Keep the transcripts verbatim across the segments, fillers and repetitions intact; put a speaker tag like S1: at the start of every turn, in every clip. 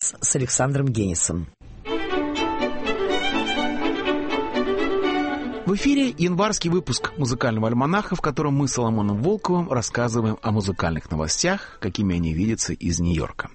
S1: «Джаз» с Александром Генисом.
S2: В эфире январский выпуск музыкального альманаха, в котором мы с Соломоном Волковым рассказываем о музыкальных новостях, какими они видятся из Нью-Йорка.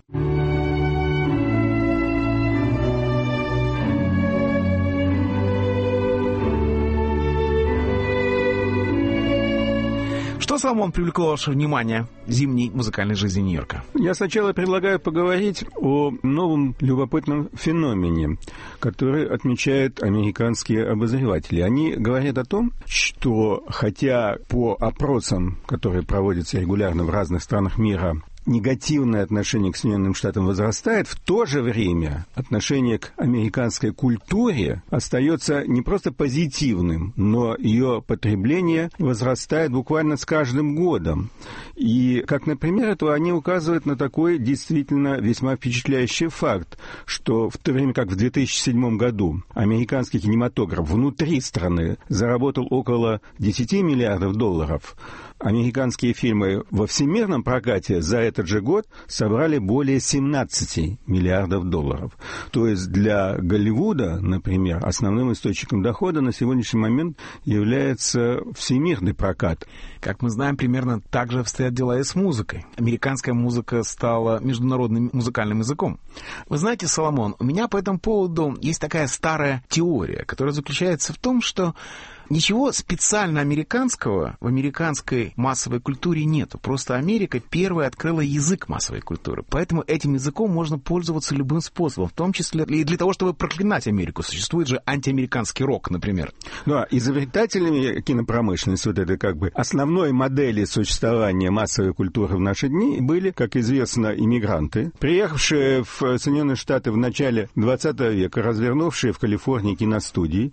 S2: Что, Соломон, привлекло ваше внимание в зимней музыкальной жизни Нью-Йорка?
S3: Я сначала предлагаю поговорить о новом любопытном феномене, который отмечают американские обозреватели. Они говорят о том, что хотя по опросам, которые проводятся регулярно в разных странах мира, негативное отношение к Соединенным Штатам возрастает, в то же время отношение к американской культуре остается не просто позитивным, но ее потребление возрастает буквально с каждым годом. И, как, например, этого они указывают на такой действительно весьма впечатляющий факт, что в то время как в две тысячи седьмом году американский кинематограф внутри страны заработал около десять миллиардов долларов, американские фильмы во всемирном прокате за этот же год собрали более семнадцать миллиардов долларов. То есть для Голливуда, например, основным источником дохода на сегодняшний момент является всемирный прокат.
S2: Как мы знаем, примерно так же обстоят дела и с музыкой. Американская музыка стала международным музыкальным языком. Вы знаете, Соломон, у меня по этому поводу есть такая старая теория, которая заключается в том, что ничего специально американского в американской массовой культуре нету. Просто Америка первая открыла язык массовой культуры. Поэтому этим языком можно пользоваться любым способом, в том числе и для того, чтобы проклинать Америку. Существует же антиамериканский рок, например.
S3: Да, изобретателями кинопромышленности, вот этой как бы основной модели существования массовой культуры в наши дни были, как известно, иммигранты, приехавшие в Соединенные Штаты в начале двадцатого века, развернувшие в Калифорнии киностудии.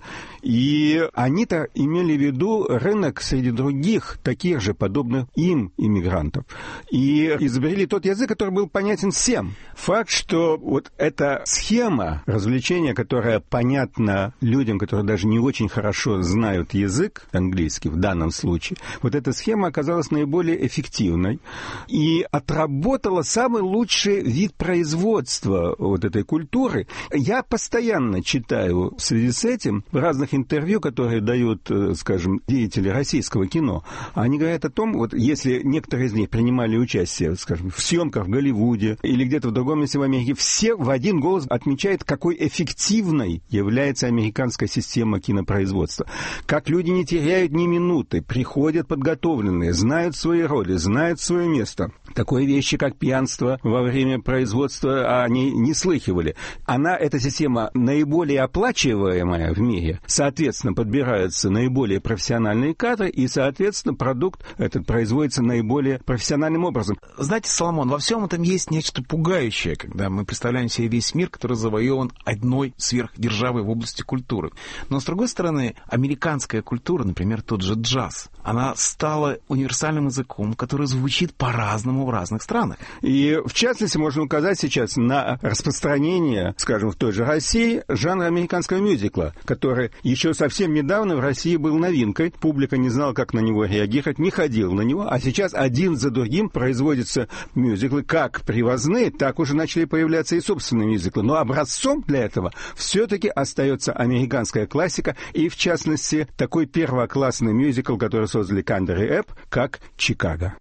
S3: И они-то имели в виду рынок среди других, таких же, подобных им иммигрантов. И изобрели тот язык, который был понятен всем. Факт, что вот эта схема развлечения, которая понятна людям, которые даже не очень хорошо знают язык английский в данном случае, вот эта схема оказалась наиболее эффективной и отработала самый лучший вид производства вот этой культуры. Я постоянно читаю в связи с этим в разных интервью, которые дают, скажем, деятели российского кино. Они говорят о том, вот если некоторые из них принимали участие, скажем, в съемках в Голливуде или где-то в другом месте в Америке, все в один голос отмечают, какой эффективной является американская система кинопроизводства. Как люди не теряют ни минуты, приходят подготовленные, знают свои роли, знают свое место. Такой вещи, как пьянство во время производства, они не слыхивали. Она, эта система, наиболее оплачиваемая в мире. Соответственно, подбираются наиболее профессиональные кадры, и, соответственно, продукт этот производится наиболее профессиональным образом.
S2: Знаете, Соломон, во всем этом есть нечто пугающее, когда мы представляем себе весь мир, который завоеван одной сверхдержавой в области культуры. Но, с другой стороны, американская культура, например, тот же джаз, она стала универсальным языком, который звучит по-разному в разных странах.
S3: И, в частности, можно указать сейчас на распространение, скажем, в той же России, жанра американского мюзикла, который еще совсем недавно в России был новинкой. Публика не знала, как на него реагировать, не ходила на него. А сейчас один за другим производятся мюзиклы, как привозные, так уже начали появляться и собственные мюзиклы. Но образцом для этого все-таки остается американская классика, и, в частности, такой первоклассный мюзикл, который создали Кандер и Эбб, как «Чикаго».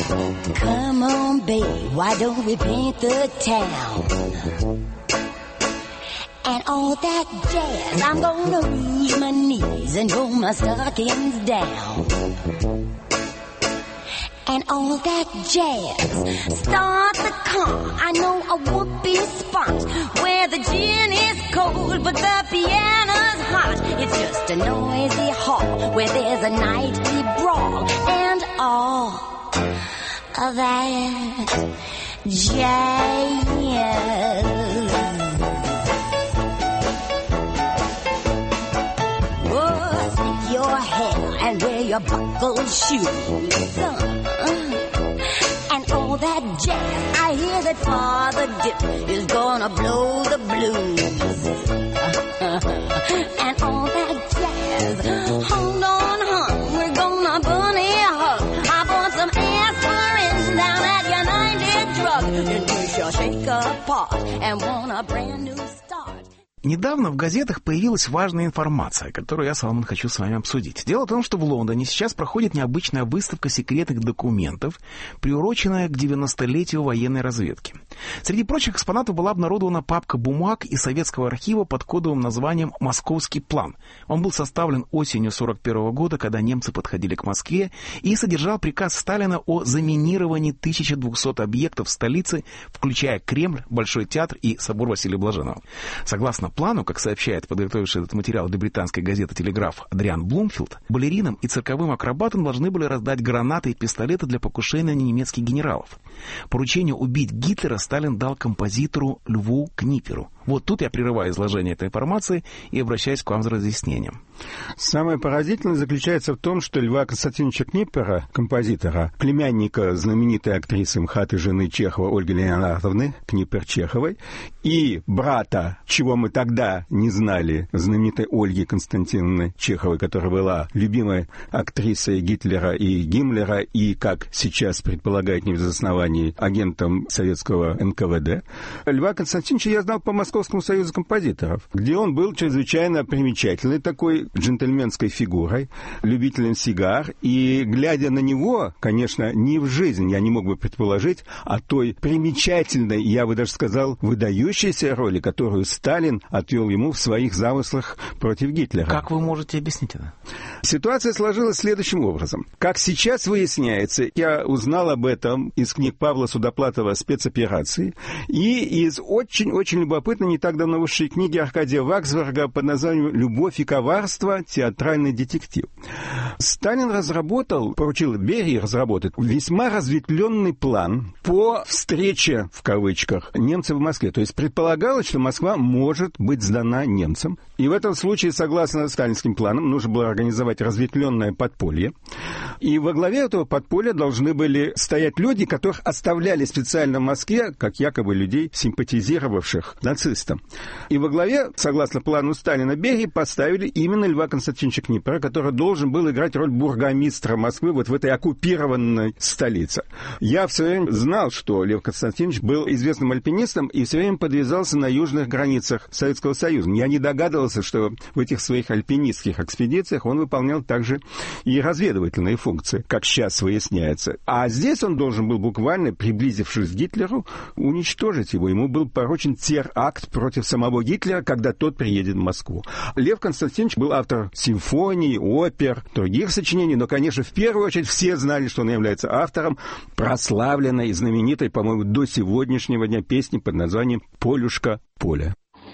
S4: Come on, babe, why don't we paint the town? And all that jazz, I'm gonna rouge my knees and roll my stockings down. And all that jazz, start the car, I know a whoopee spot where the gin is cold but the piano's hot. It's just a noisy hall where there's a nightly brawl and all of that jazz. Oh, stick your hair and wear your buckled shoes. And all that jazz, I hear that Father Dip is gonna blow the blues. And all that jazz, hold on, hon, we're gonna bunny hug. I bought some aspirin down at United Drug. And we shall shake apart and want a brand new start.
S2: Недавно в газетах появилась важная информация, которую я, Соломон, хочу с вами обсудить. Дело в том, что в Лондоне сейчас проходит необычная выставка секретных документов, приуроченная к девяностолетию военной разведки. Среди прочих экспонатов была обнародована папка бумаг из советского архива под кодовым названием «Московский план». Он был составлен осенью сорок первого года, когда немцы подходили к Москве, и содержал приказ Сталина о заминировании тысячи двухсот объектов столицы, включая Кремль, Большой театр и собор Василия Блаженного. Согласно плану, как сообщает подготовивший этот материал для британской газеты «Телеграф» Адриан Блумфилд, балеринам и цирковым акробатам должны были раздать гранаты и пистолеты для покушения на немецких генералов. Поручение убить Гитлера Сталин дал композитору Льву Книперу. Вот тут я прерываю изложение этой информации и обращаюсь к вам за разъяснением.
S3: Самое поразительное заключается в том, что Льва Константиновича Книпера, композитора, племянника знаменитой актрисы МХАТ и жены Чехова Ольги Леонардовны Книпер-Чеховой, и брата, чего мы тогда не знали, знаменитой Ольги Константиновны Чеховой, которая была любимой актрисой Гитлера и Гиммлера, и, как сейчас предполагает не без оснований, агентом советского эн ка вэ дэ. Льва Константиновича я знал по Московскому союзу композиторов, где он был чрезвычайно примечательной такой джентльменской фигурой, любителем сигар, и, глядя на него, конечно, не в жизнь я не мог бы предположить, а той примечательной, я бы даже сказал, выдающейся роли, которую Сталин отвел ему в своих замыслах против Гитлера.
S2: Как вы можете объяснить это?
S3: Ситуация сложилась следующим образом. Как сейчас выясняется, я узнал об этом из книг Павла Судоплатова «Спецоперации» и из очень-очень любопытной, не так давно вышедшей книги Аркадия Ваксберга под названием «Любовь и коварство. Театральный детектив». Сталин разработал, поручил Берии разработать весьма разветвленный план по встрече, в кавычках, немцев в Москве. То есть предполагалось, что Москва может быть сдана немцам. И в этом случае, согласно сталинским планам, нужно было организовать разветвленное подполье. И во главе этого подполья должны были стоять люди, которых оставляли специально в Москве, как якобы людей, симпатизировавших нацистам. И во главе, согласно плану Сталина, Берии поставили именно Льва Константиновича Книпера, который должен был играть роль бургомистра Москвы вот в этой оккупированной столице. Я все время знал, что Лев Константинович был известным альпинистом и все время подвязался на южных границах Советского Союза. Я не догадывался, что в этих своих альпинистских экспедициях он выполнял также и разведывательные функции, как сейчас выясняется. А здесь он должен был буквально, приблизившись к Гитлеру, уничтожить его. Ему был поручен теракт против самого Гитлера, когда тот приедет в Москву. Лев Константинович был автор симфоний, опер, других сочинений, но, конечно, в первую очередь все знали, что он является автором прославленной и знаменитой, по-моему, до сегодняшнего дня песни под названием «Полюшка поля».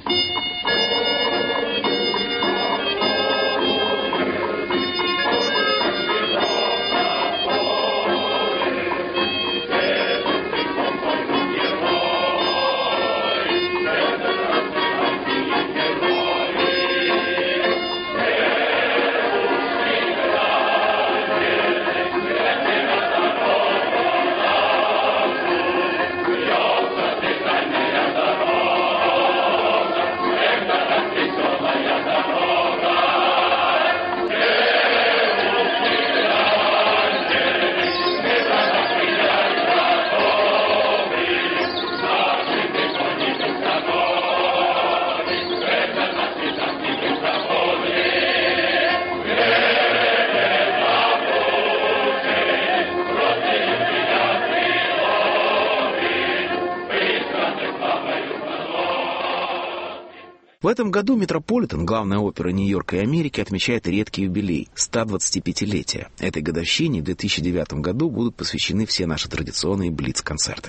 S2: В этом году Метрополитен, главная опера Нью-Йорка и Америки, отмечает редкий юбилей – сто двадцатипятилетие. Этой годовщине в две тысячи девятом году будут посвящены все наши традиционные блиц-концерты.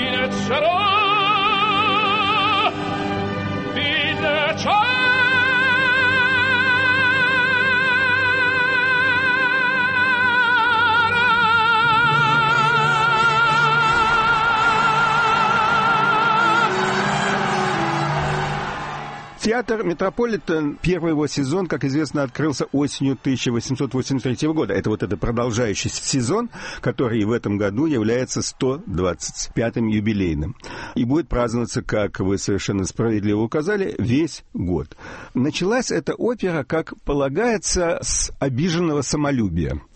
S3: Театр Метрополитен, первый его сезон, как известно, открылся осенью тысяча восемьсот восемьдесят третьего года. Это вот этот продолжающийся сезон, который в этом году является сто двадцать пятым юбилейным. И будет праздноваться, как вы совершенно справедливо указали, весь год. Началась эта опера, как полагается, с обиженного самолюбия.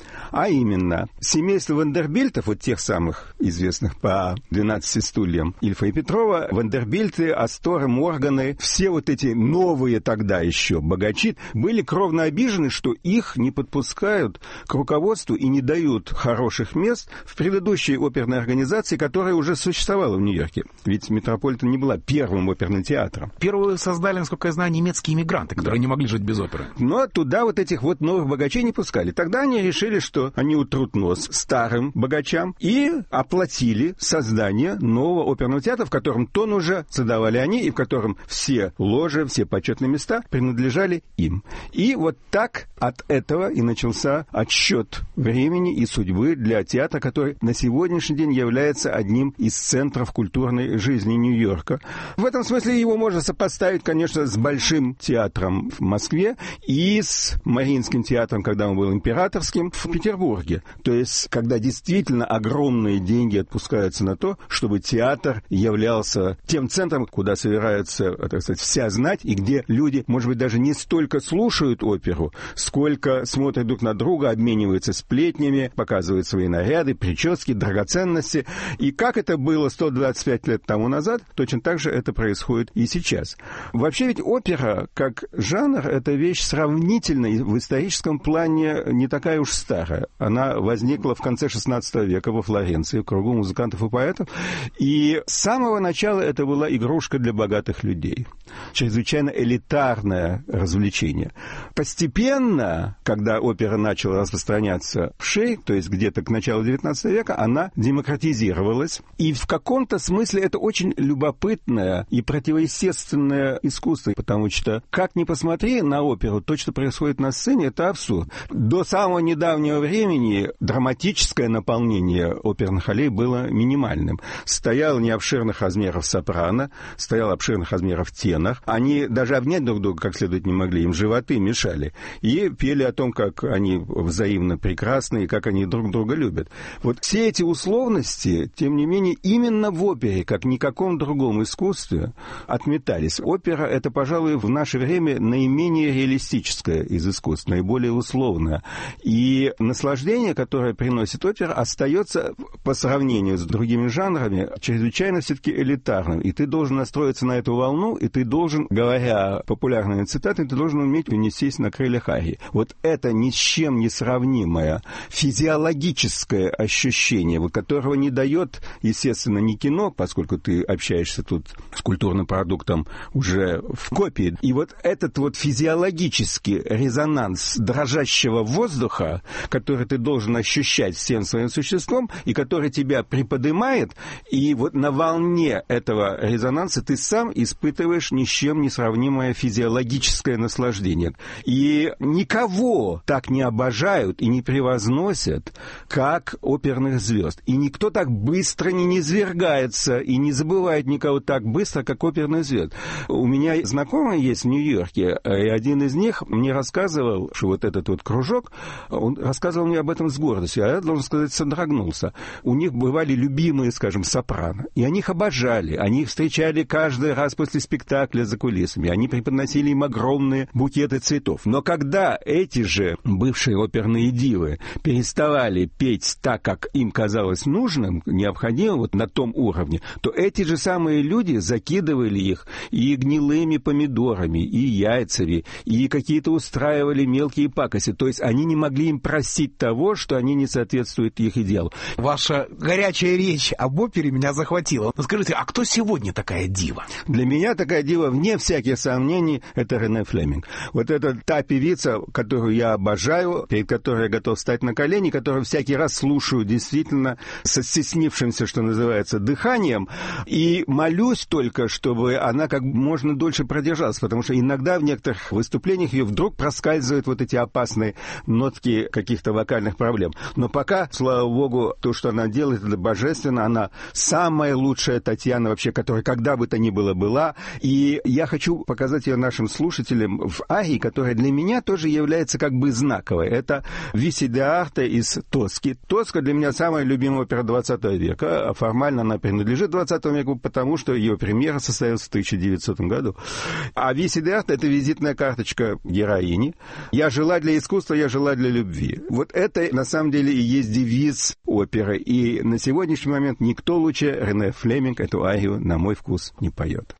S3: А именно, семейство Вандербильтов, вот тех самых известных по «двенадцати стульям» Ильфа и Петрова, Вандербильты, Асторы, Морганы, все вот эти новые тогда еще богачи были кровно обижены, что их не подпускают к руководству и не дают хороших мест в предыдущей оперной организации, которая уже существовала в Нью-Йорке. Ведь Метрополитен не была первым оперным театром.
S2: Первую создали, насколько я знаю, немецкие иммигранты, которые да. не могли жить без оперы.
S3: Но туда вот этих вот новых богачей не пускали. Тогда они решили, что они утрут нос старым богачам и оплатили создание нового оперного театра, в котором тон уже задавали они, и в котором все ложи, все почетные места принадлежали им. И вот так от этого и начался отсчет времени и судьбы для театра, который на сегодняшний день является одним из центров культурной жизни Нью-Йорка. В этом смысле его можно сопоставить, конечно, с Большим театром в Москве и с Мариинским театром, когда он был императорским, в Петербурге. То есть, когда действительно огромные деньги отпускаются на то, чтобы театр являлся тем центром, куда собирается, так сказать, вся знать, и где люди, может быть, даже не столько слушают оперу, сколько смотрят друг на друга, обмениваются сплетнями, показывают свои наряды, прически, драгоценности. И как это было сто двадцать пять лет тому назад, точно так же это происходит и сейчас. Вообще ведь опера, как жанр, это вещь сравнительно в историческом плане не такая уж старая. Она возникла в конце шестнадцатого века во Флоренции, в кругу музыкантов и поэтов. И с самого начала это была игрушка для богатых людей. Чрезвычайно элитарное развлечение. Постепенно, когда опера начала распространяться вширь, то есть где-то к началу девятнадцатого века, она демократизировалась. И в каком-то смысле это очень любопытное и противоестественное искусство, потому что, как ни посмотри на оперу, то, что происходит на сцене, это абсурд. До самого недавнего времени драматическое наполнение оперных аллей было минимальным. Стоял не обширных размеров сопрано, стоял обширных размеров тенор. Они даже обнять друг друга как следует не могли, им животы мешали. И пели о том, как они взаимно прекрасны и как они друг друга любят. Вот все эти условности, тем не менее, именно в опере, как ни в каком другом искусстве, отметались. Опера — это, пожалуй, в наше время наименее реалистическое из искусств, наиболее условное. И наслаждение, которое приносит опера, остается по сравнению с другими жанрами чрезвычайно все-таки элитарным. И ты должен настроиться на эту волну, и ты должен, говоря популярными цитатами, ты должен уметь унестись на крыльях арии. Вот это ни с чем не сравнимое физиологическое ощущение, вот, которого не дает, естественно, не кино, поскольку ты общаешься тут с культурным продуктом уже в копии. И вот этот вот физиологический резонанс дрожащего воздуха, который ты должен ощущать всем своим существом, и который тебя приподнимает, и вот на волне этого резонанса ты сам испытываешь ни с чем не сравнимое физиологическое наслаждение. И никого так не обожают и не превозносят, как оперных звезд. И никто так быстро не низвергается и не забывает никого так быстро, как оперных звезд. У меня знакомые есть в Нью-Йорке, и один из них мне рассказывал, что вот этот вот кружок, он рассказывал мне об этом с гордостью, а я, должен сказать, содрогнулся. У них бывали любимые, скажем, сопрано, и они их обожали, они их встречали каждый раз после спектакля за кулисами, они преподносили им огромные букеты цветов. Но когда эти же бывшие оперные дивы переставали петь так, как им казалось нужным, необходимым, вот на том уровне, то эти же самые люди закидывали их и гнилыми помидорами, и яйцами, и какие-то устраивали мелкие пакости. То есть они не могли им простить того, что они не соответствуют их идеалу.
S2: Ваша горячая речь об опере меня захватила. Но скажите, а кто сегодня такая дива?
S3: Для меня такая дива, вне всяких сомнений, это Рене Флеминг. Вот это та певица, которую я обожаю, перед которой я готов встать на колени, которую всякий раз слушаю действительно со стеснившимся, что называется, дыханием, и молюсь только, чтобы она как можно дольше продержалась, потому что иногда в некоторых выступлениях ее вдруг проскальзывают вот эти опасные нотки каких-то вокальных проблем. Но пока, слава богу, то, что она делает, это божественно. Она самая лучшая Татьяна вообще, которая когда бы то ни было была. И я хочу показать ее нашим слушателям в арии, которая для меня тоже является как бы знаковой. Это «Виси де Арте» из «Тоски». «Тоска» для меня самая любимая опера двадцатого века. А формально она принадлежит двадцатому веку, потому что ее премьера состоялась в тысяча девятисотом году. А «Виси де Арте» — это визитная карточка героини. «Я жила для искусства, я жила для любви». другие. Вот это на самом деле и есть девиз оперы. И на сегодняшний момент никто лучше Рене Флеминг эту арию, на мой вкус, не поет.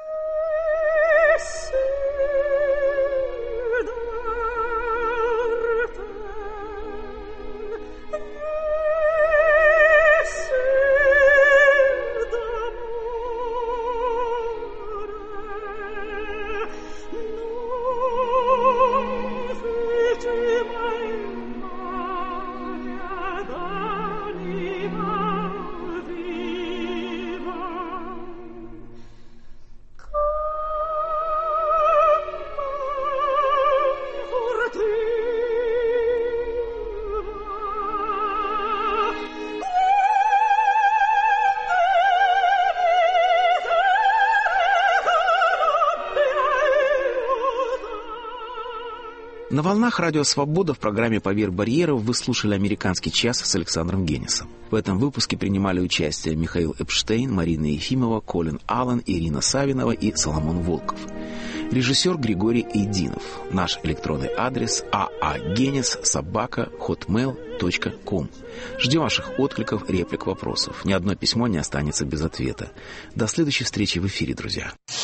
S2: На волнах Радио Свобода в программе «Поверх барьеров» вы слушали «Американский час» с Александром Генисом. В этом выпуске принимали участие Михаил Эпштейн, Марина Ефимова, Колин Аллен, Ирина Савинова и Соломон Волков. Режиссер Григорий Эйдинов. Наш электронный адрес aagenis собака хотмейл точка ком. Ждем ваших откликов, реплик, вопросов. Ни одно письмо не останется без ответа. До следующей встречи в эфире, друзья.